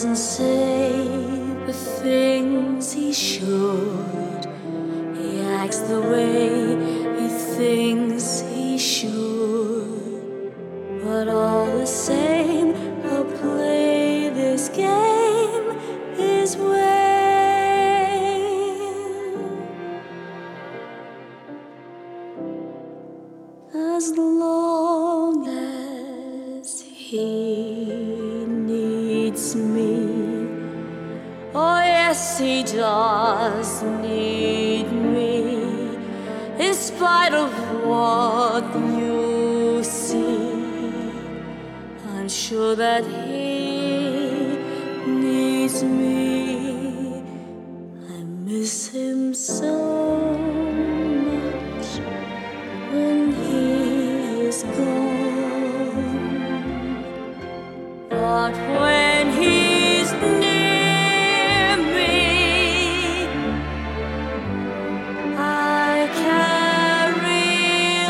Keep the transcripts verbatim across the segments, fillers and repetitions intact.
doesn't say the things he should. He acts the way he thinks he should. But all the same, I'll play this game his way. As long as he needs me. Oh yes, he does need me, in spite of what you see. I'm sure that he needs me. I miss him so much when he is gone. But when he's near me, I carry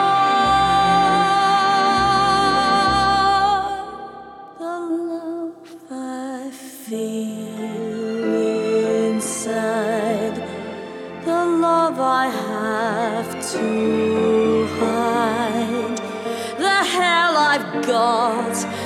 on. The love I feel inside, the love I have to hide, the hell I've got